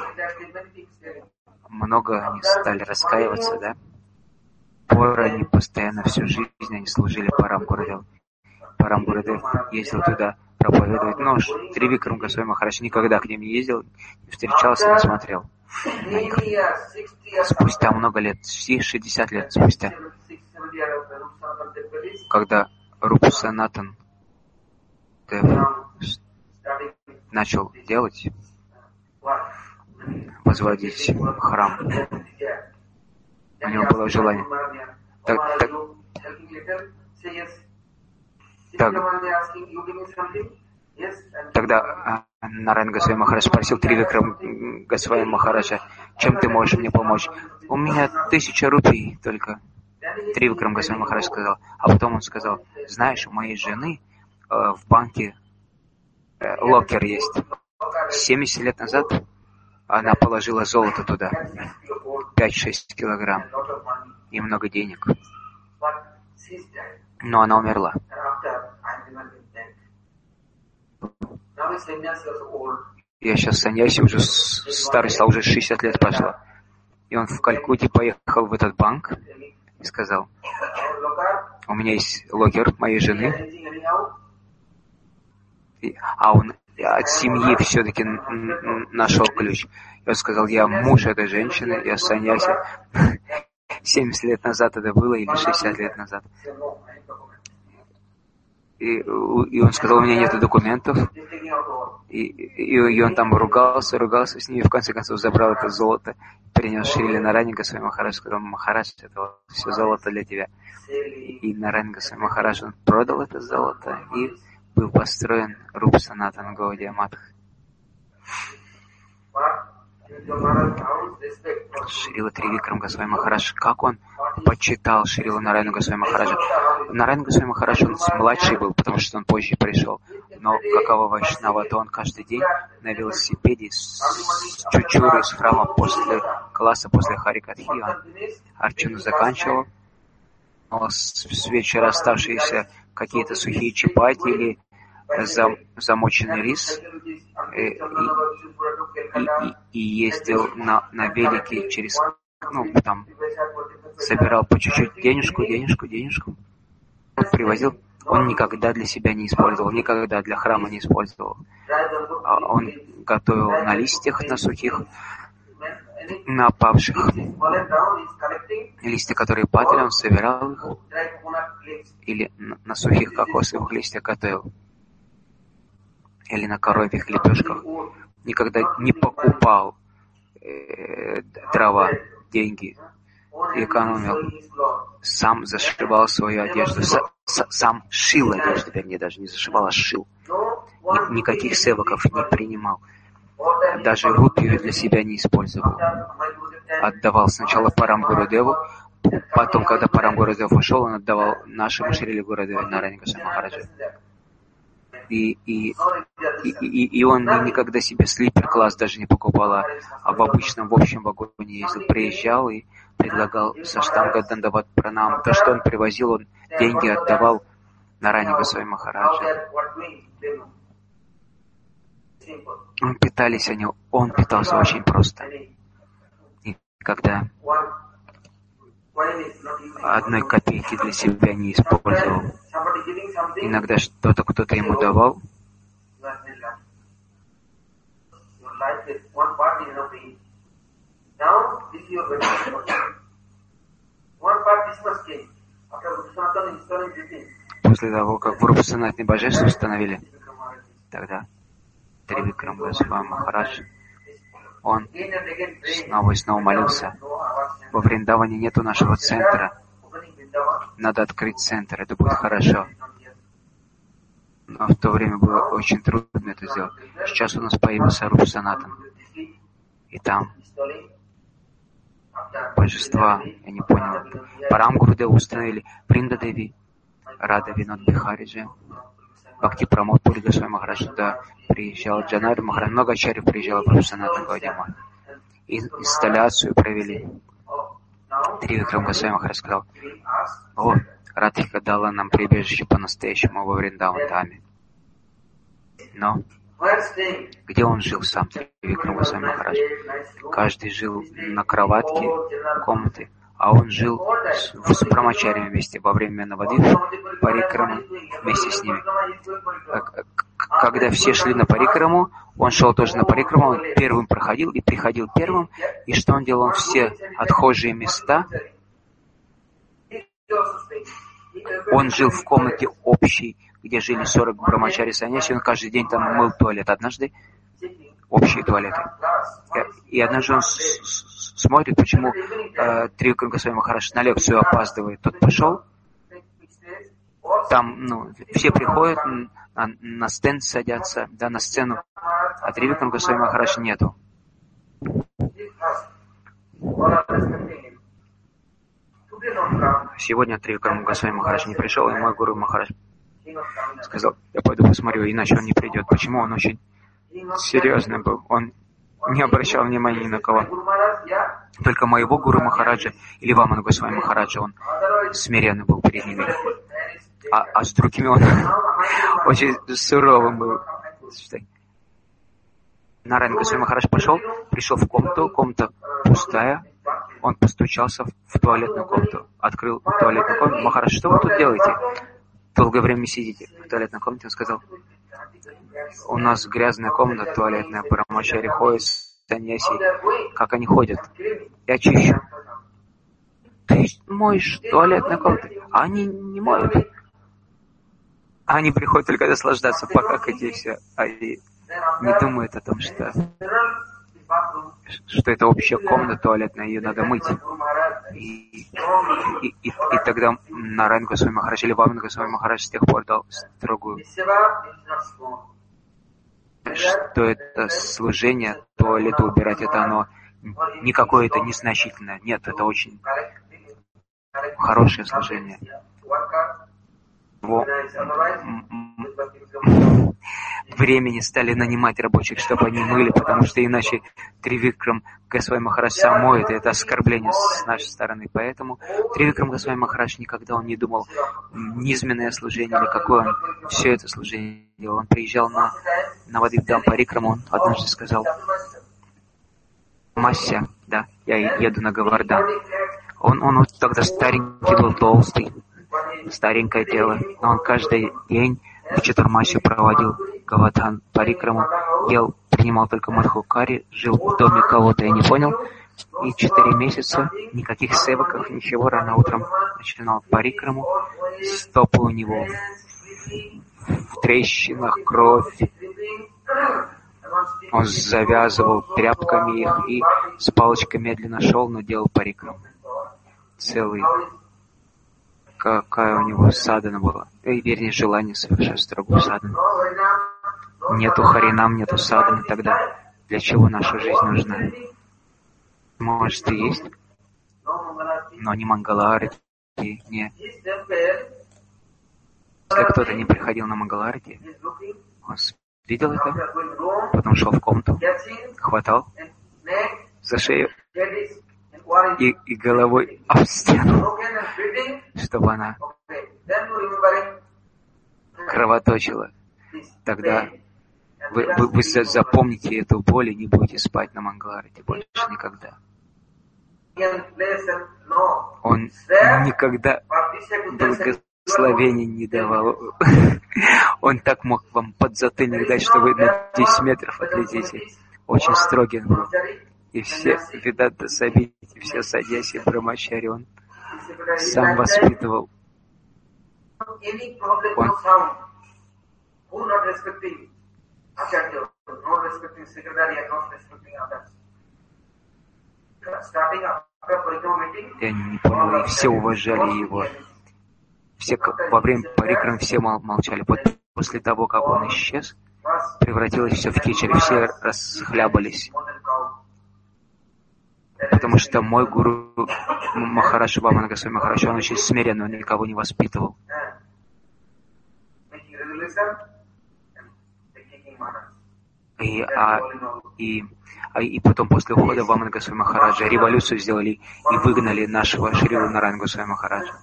Много они стали раскаиваться, да? Пора они постоянно всю жизнь они служили Парамгурудеву. Парамгурудев ездил туда проповедовать, но Тривикрам Госвами Махарадж никогда к ним не ездил, не встречался, не смотрел на них. Спустя много лет, шестьдесят лет спустя, когда Рупа Санатан начал делать, возводить храм, у него было желание. Так, так, так, тогда Нараяна Госвами Махарадж спросил Тривикрам Госвами Махараджа, чем ты можешь мне помочь? У меня тысяча рупий только. Тривикрам Госвами Махарадж сказал. А потом он сказал, знаешь, у моей жены э, в банке э, локер есть. семьдесят лет назад она положила золото туда. пять-шесть килограмм. И много денег. Но она умерла. Я сейчас саньяси, уже старый стал, уже шестьдесят лет прошло. И он в Калькутте поехал в этот банк и сказал, у меня есть локер моей жены, и, а он от семьи все-таки нашел ключ. И он сказал, я муж этой женщины, я саньяси. семьдесят лет назад это было или шестьдесят лет назад. И, и он сказал, у меня нет документов. И, и, и он там ругался, ругался с ней, и в конце концов забрал это золото, принес Шрила Нараяна Госвами Махарадж, сказал, Махарадж, это все золото для тебя. И Нараяна Госвами Махарадж, он продал это золото, и был построен Рупа Санатана Гаудия Матх. Шрила Тривикрам Госвами Махарадж, как он почитал Шрила Нараяна Госвами Махараджа. Нараяна Госвами Махарадж, он младший был, потому что он позже пришел. Но какого Вайшнава, то он каждый день на велосипеде с чучурой с храма после класса, после Харикатхи, он арчану заканчивал. С, с вечера оставшиеся какие-то сухие чапати или зам, замоченный рис и, и, и, и ездил на, на велике через, ну, там, собирал по чуть-чуть денежку, денежку, денежку, привозил. Он никогда для себя не использовал, никогда для храма не использовал. Он готовил на листьях, на сухих, на опавших. Листья, которые падали, он собирал их. Или на сухих кокосовых листьях готовил. Или на коровьих лепешках. Никогда не покупал э, дрова, деньги. Экономил. Сам зашивал свою одежду. С, с, сам шил одежду, вернее, даже не зашивал, а шил. Ни, никаких севаков не принимал. Даже рупию для себя не использовал. Отдавал сначала Парамгурудеву, потом, когда Парамгурудев ушел, он отдавал нашему Шриле Гурудеву Нараяне Госвами Махараджу. И, и, и, и, и он никогда себе слипер-класс даже не покупал, а, а в обычном, в общем вагоне ездил, приезжал и предлагал Саштанга Дандават Пранам. То, что он привозил, он деньги отдавал Нараяне Госвами Махараджа. Он питались они, он питался очень просто. И когда одной копейки для себя не использовал, иногда что-то кто-то ему давал, после того, как в Рупа Санатни божество установили, тогда Тривикрам Госвами Махарадж, он снова и снова молился. Во Вриндаване нету нашего центра. Надо открыть центр, это будет хорошо. Но в то время было очень трудно это сделать. Сейчас у нас появился Рупа Санатан. И там божества, я не понял, Парам Гурудеву установили, Принда Деви, Рада Винод Бихариджи, Бхакти Прамод Пури Госвами Махарадж, туда приезжал Джанайр Махарадж, много ачарьев приезжало в Рупа Санатан Гаудиама. И инсталляцию провели. Тривикрам Госвами Махарадж сказал: о, Радхика дала нам прибежище по-настоящему во Вриндаван-Дхаме. Но где он жил сам, Тривикрам Госвами Махарадж? Каждый жил на кроватке комнаты, а он жил с, с брамачарями вместе во время Навадвип парикрамы вместе с ними. Когда все шли на парикраму, он шел тоже на парикраму, он первым проходил и приходил первым. И что он делал? Он все отхожие места, он жил в комнате общей, где жили сорок брамачари саньяси, он каждый день там мыл туалет. Однажды общие туалеты. И однажды он с -с смотрит, почему э, Тривикрам Госвами Махарадж на лекцию опаздывает. Тот пошел, там ну, все приходят, на, на стенд садятся, да, на сцену, а Тривикрам Госвами Махарадж нету. Сегодня Тривикрам Госвами Махарадж не пришел, и мой гуру Махарадж сказал: я пойду посмотрю, иначе он не придет. Почему? Он очень серьезный был, он не обращал внимания ни на кого. Только моего гуру Махараджа или Вамана Госвами Махараджа, он смиренный был перед ними. А, а с другими он очень суровым был. Нараяна Госвами Махарадж пошел, пришел в комнату, комната пустая, он постучался в туалетную комнату, открыл туалетную комнату. Махарадж, что вы тут делаете? Долгое время сидите в туалетной комнате. Он сказал: у нас грязная комната туалетная, брамачари ходят, саньяси, как они ходят? Я чищу. Ты моешь туалетную комнату, а они не моют. Они приходят только наслаждаться, покакать и все. Они не думают о том, что, что это общая комната туалетная, ее надо мыть. И, и, и, и тогда Нараяна Госвами Махарадж или Вамана Госвами Махарадж с тех пор дал строгую, что это служение, туалету убирать, это оно никакое это незначительное. Нет, это очень хорошее служение. Во времени стали нанимать рабочих, чтобы они мыли, потому что иначе Тривикрам Госвами Махарадж сам моет, и это оскорбление с нашей стороны. Поэтому Тривикрам Госвами Махарадж никогда он не думал низменное служение или какое он все это служение делал. Он приезжал на Навадвип Парикраму, он однажды сказал: Мася, да, я еду на Говардан. Он, он вот тогда старенький был, толстый, старенькое тело, но он каждый день в Чатурмасе проводил Говардхан Парикраму, ел, принимал только мадхукари, жил в доме кого-то, я не понял, и четыре месяца никаких севаков, ничего, рано утром начинал Парикраму, стопы у него в трещинах, кровь, он завязывал тряпками их и с палочкой медленно шел, но делал Парикраму. Целый, какая у него садхана была, и, вернее, желание совершать строгую садхану. Нету харинам, нету садханы, тогда для чего наша жизнь нужна? Может и есть, но не мангаларити, не, Если кто-то не приходил на Мангаларати, он видел это, потом шел в комнату, хватал за шею и, и головой об стену, чтобы она кровоточила. Тогда вы, вы, вы запомните эту боль и не будете спать на Мангаларати больше никогда. Он никогда благословений не давал. Он так мог вам подзатыльник дать, что вы на десять метров отлетите. Очень строгий он был. И все Веданта Сабити, все Садьяси Брамачари, он сам воспитывал. Он И они не поняли, и все уважали его. Все, во время парикрам все молчали. После того, как он исчез, превратилось все в кичери, все расхлябались. Потому что мой гуру Махарадж Вамана Госвами Махарадж, он очень смиренный, он никого не воспитывал. И, а, и, а, и потом, после ухода Вамана Госвами Махараджа, революцию сделали и выгнали нашего Шрила Нараяна Госвами Махараджа.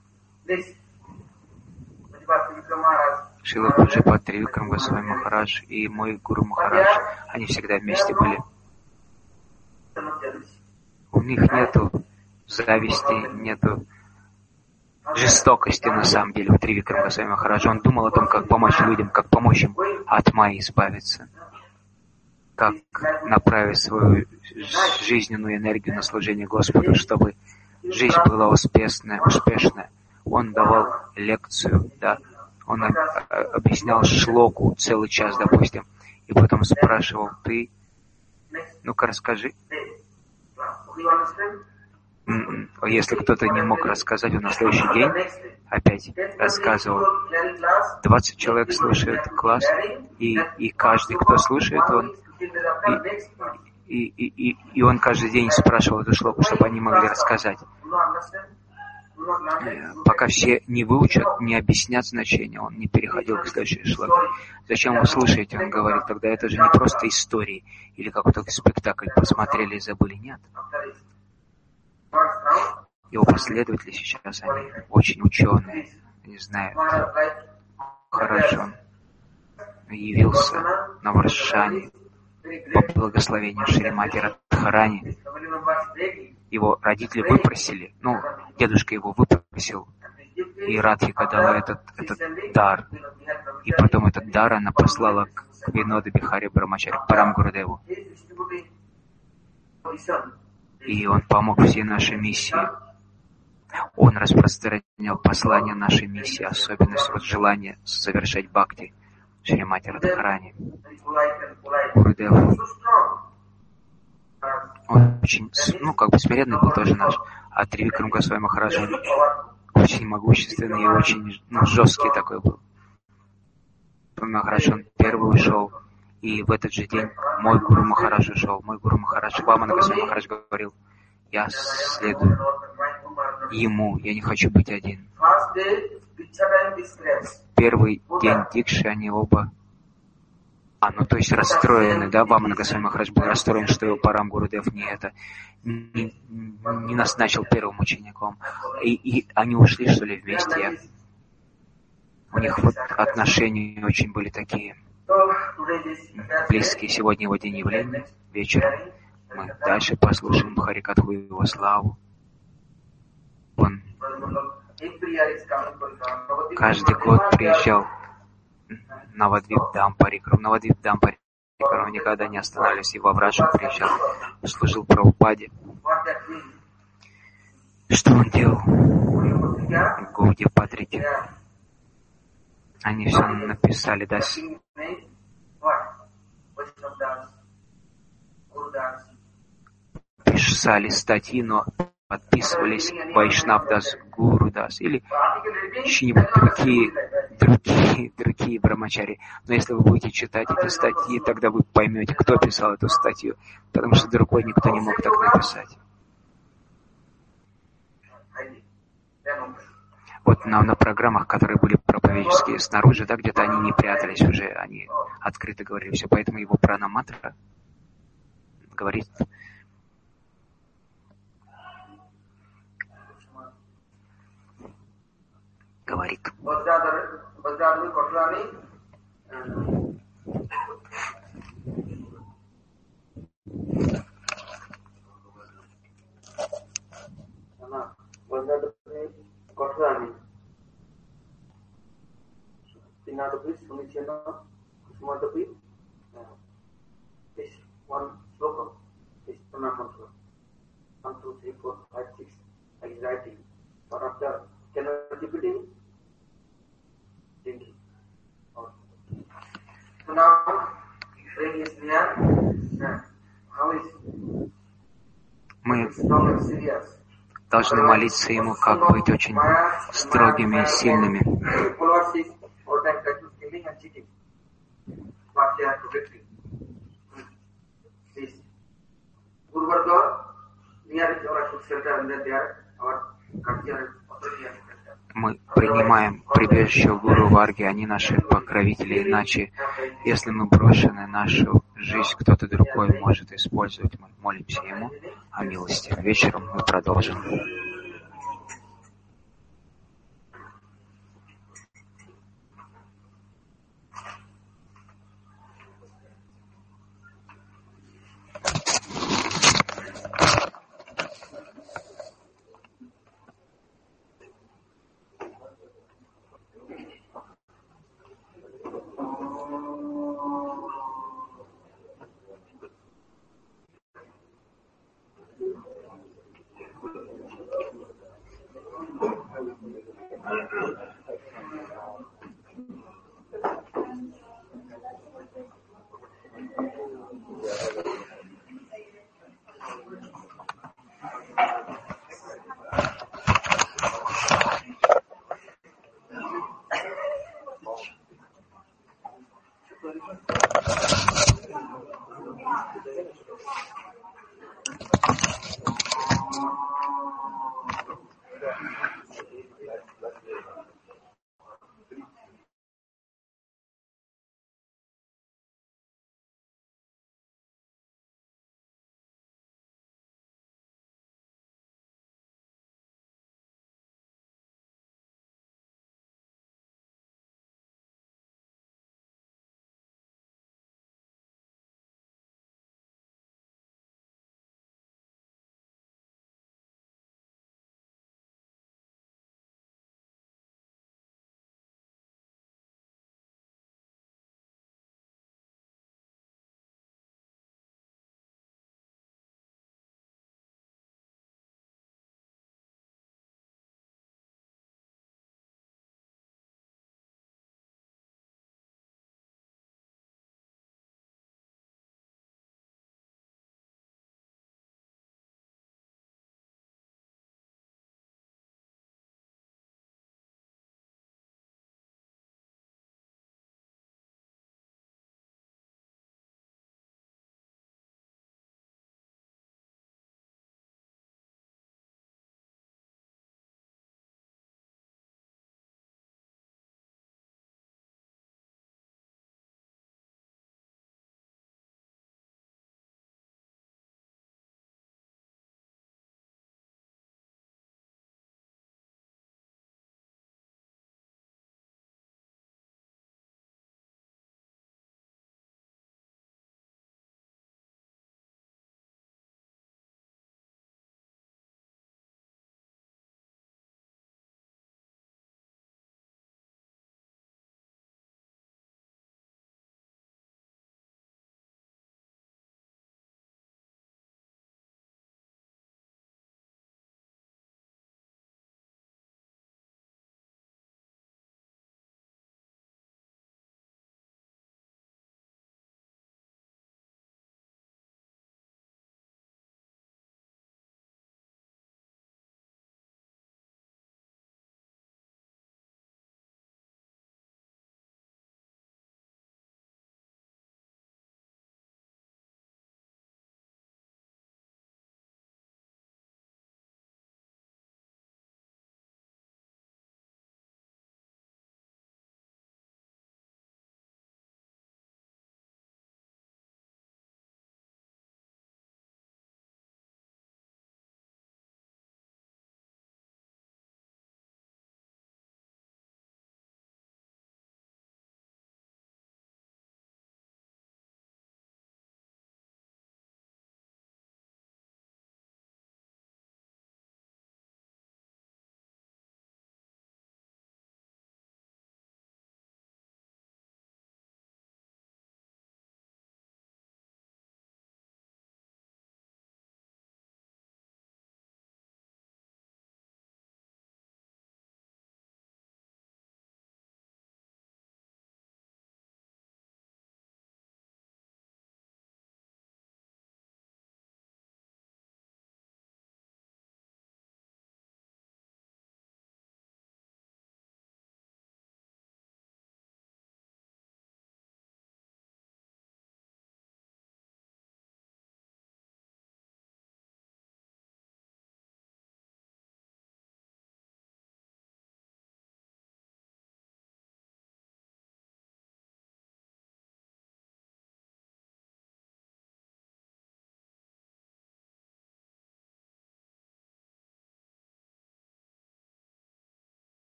Шрила Пуджапад Тривикрам Госвами Махарадж и мой гуру Махарадж, они всегда вместе были. У них нету зависти, нету жестокости на самом деле у Тривикрам Госвами Махараджа. Он думал о том, как помочь людям, как помочь им от майи избавиться, как направить свою жизненную энергию на служение Господу, чтобы жизнь была успешная, успешная. Он давал лекцию, да, он объяснял шлоку целый час, допустим, и потом спрашивал: ты, ну-ка расскажи. Если кто-то не мог рассказать, он на следующий день опять рассказывал. двадцать человек слушают класс, и, и каждый, кто слушает, он и, и, и, и, и он каждый день спрашивал эту шлоку, чтобы они могли рассказать. Пока все не выучат, не объяснят значение, он не переходил к следующей шлоке. Зачем вы слушаете, он говорит, тогда это же не просто истории или какой-то спектакль посмотрели и забыли, нет. Его последователи сейчас, они очень ученые, они знают хорошо. Он явился на Варшане по благословению Шримати Радхарани. Его родители выпросили, ну, дедушка его выпросил, и Радхика дала этот, этот дар. И потом этот дар она послала к Винода Бихари Брамачари, к Парам Гурудеву. И он помог всей нашей миссии. Он распространял послание нашей миссии, особенность вот желание совершать бхакти Шримати Радхарани. Гурудев, он очень, ну, как бы смиренный был тоже наш, а Тривикрам Госвами Махарадж очень могущественный и очень, ну, жесткий такой был. Махарадж, он первый ушел, и в этот же день мой гуру Махарадж ушел. Мой гуру Махарадж Вамана Госвами Махарадж говорил: я следую ему, я не хочу быть один. Первый день дикши они оба, а, ну то есть расстроены, да, Вамана Госвами Махарадж был расстроен, что его Парам Гурудев не это, не, не назначил первым учеником. И, и они ушли, что ли, вместе. Я, у них вот отношения очень были такие близкие. Сегодня его день явления, вечером. Мы дальше послушаем Харикатху и его славу. Он каждый год приезжал на Навадвип-Дам Парикрам. Навадвип-Дам Парикрам никогда не останавливались. И во Враджу приезжал, служил Прабхупаде. Что он делал? Гауди Патрики. Они все написали, да, писали статьи, но подписывались Вайшнавдас, Гурудас или чьи-нибудь другие, другие, другие брамачари. Но если вы будете читать эти статьи, тогда вы поймете, кто писал эту статью, потому что другой никто не мог так написать. Вот на, на программах, которые были проповедческие снаружи, да, где-то они не прятались уже, они открыто говорили все. Поэтому его пранамантра говорит... говорит. Мы должны молиться Ему, как быть очень строгими и сильными. Мы принимаем прибежище у Гуру Варги, они наши покровители, иначе, если мы брошены, нашу жизнь кто-то другой может использовать. Мы молимся Ему о милости. Вечером мы продолжим.